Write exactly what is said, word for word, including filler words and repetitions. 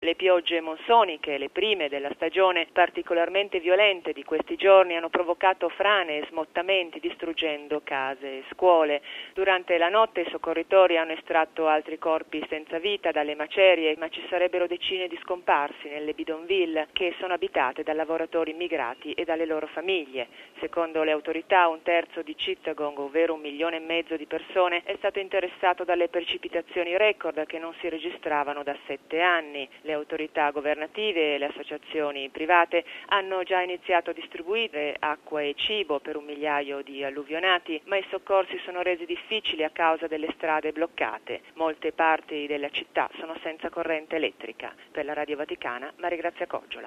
Le piogge monsoniche, le prime della stagione, particolarmente violente di questi giorni, hanno provocato frane e smottamenti distruggendo case e scuole. Durante la notte i soccorritori hanno estratto altri corpi senza vita dalle macerie, ma ci sarebbero decine di scomparsi nelle bidonville che sono abitate da lavoratori immigrati e dalle loro famiglie. Secondo le autorità un terzo di Chittagong, ovvero un milione e mezzo di persone, è stato interessato dalle precipitazioni record che non si registravano da sette anni. Le autorità governative e le associazioni private hanno già iniziato a distribuire acqua e cibo per un migliaio di alluvionati, ma i soccorsi sono resi difficili a causa delle strade bloccate. Molte parti della città sono senza corrente elettrica. Per la Radio Vaticana, Maria Grazia Coggiola.